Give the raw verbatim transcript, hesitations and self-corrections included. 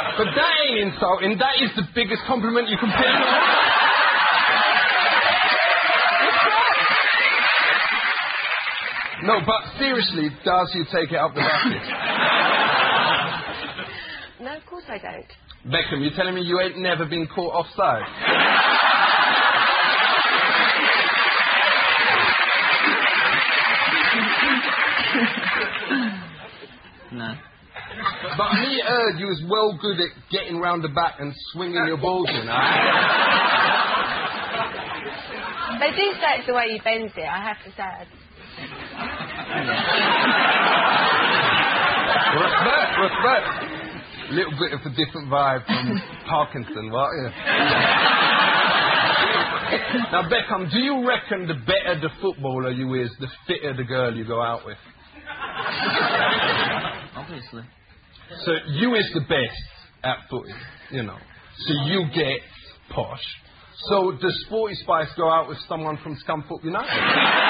But that ain't insulting. That is the biggest compliment you can pay me. No, but seriously, does you take it up the bucket? No, of course I don't. Beckham, you telling me you ain't never been caught offside? No. But me heard you was well good at getting round the back and swinging your balls in, huh? They do say it's the way you bend it, I have to say. Respect, respect. Little bit of a different vibe from Parkinson, what? Yeah. Now, Beckham, do you reckon the better the footballer you is, the fitter the girl you go out with? Obviously. So you is the best at footy, you know. So you get posh. So does Sporty Spice go out with someone from Scunthorpe United?